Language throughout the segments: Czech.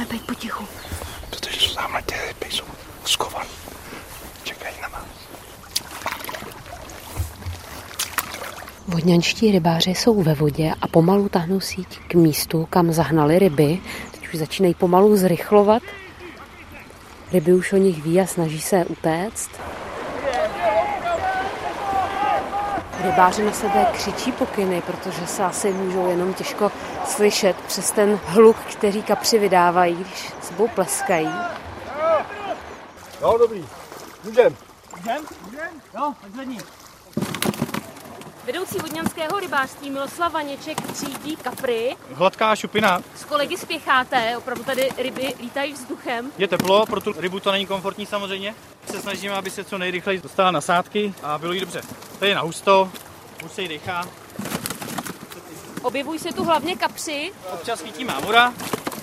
být potichu. Protože tamhle ty ryby jsou schovaný. Čekají na nás. Vodňanští rybáři jsou ve vodě a pomalu tahnou síť k místu, kam zahnali ryby. Teď už začínají pomalu zrychlovat. Ryby už o nich ví a snaží se utéct. Rybáři na sebe křičí pokyny, protože se asi můžou jenom těžko slyšet přes ten hluk, který kapři vydávají, když sebou pleskají. Jo, dobrý. Můžem. Jo, tak zvedni. Vedoucí vodňanského rybářství Miloslav Vaněček třídí kapry. Hladká šupina. S kolegy spěcháte, opravdu tady ryby lítají vzduchem. Je teplo, pro tu rybu to není komfortní samozřejmě. Se snažíme, aby se co nejrychleji dostala na sádky a bylo jí dobře. To je na husto, už se jí dechá. Objevují se tu hlavně kapři. Občas svítí mámora,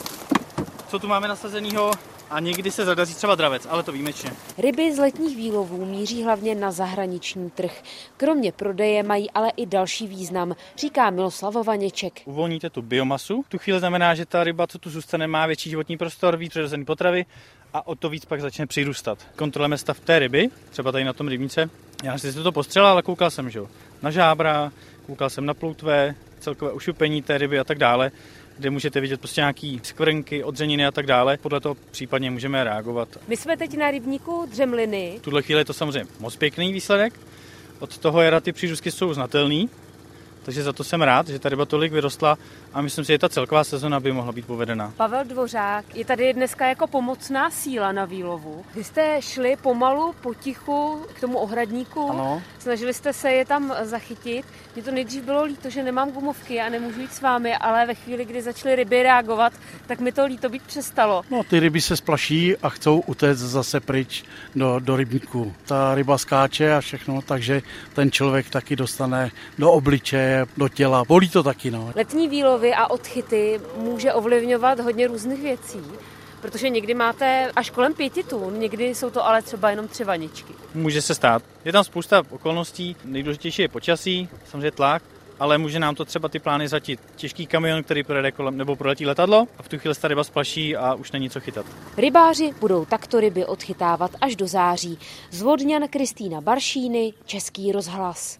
co tu máme nasazenýho, a někdy se zadaří třeba dravec, ale to výjimečně. Ryby z letních výlovů míří hlavně na zahraniční trh. Kromě prodeje mají ale i další význam, říká Miloslav Vaněček. Uvolníte tu biomasu. Tu chvíli znamená, že ta ryba, co tu zůstane, má větší životní prostor, víc přirozené potravy a o to víc pak začne přirůstat. Kontrolujeme stav té ryby, třeba tady na tom rybníce. Já si to postřelal, ale koukal jsem, že na žábra, koukal jsem na ploutve, celkové ušupení té ryby a tak dále, kde můžete vidět prostě nějaký skvrnky, odřeniny a tak dále. Podle toho případně můžeme reagovat. My jsme teď na rybníku Dřemliny. V tuhle chvíli je to samozřejmě moc pěkný výsledek. Od toho jara ty přírůstky jsou znatelný, takže za to jsem rád, že ta ryba tolik vyrostla a myslím si, že ta celková sezona by mohla být povedená. Pavel Dvořák je tady dneska jako pomocná síla na výlovu. Vy jste šli pomalu, potichu k tomu ohradníku. Ano. Snažili jste se je tam zachytit. Mně to nejdřív bylo líto, že nemám gumovky a nemůžu jít s vámi, ale ve chvíli, kdy začaly ryby reagovat, tak mi to líto být přestalo. No, ty ryby se splaší a chcou utéct zase pryč do rybníku. Ta ryba skáče a všechno, takže ten člověk taky dostane do obličeje, do těla. Bolí to taky, no. Letní výlovy a odchyty může ovlivňovat hodně různých věcí, protože někdy máte až kolem 5 tun, někdy jsou to ale třeba jenom 3 vaničky. Může se stát. Je tam spousta okolností, nejdůležitější je počasí, samozřejmě tlak, ale může nám to třeba ty plány zatit těžký kamion, který projede kolem nebo proletí letadlo a v tu chvíli se ta ryba splaší a už není co chytat. Rybáři budou takto ryby odchytávat až do září. Z Vodňan Kristýna Baršíny, Český rozhlas.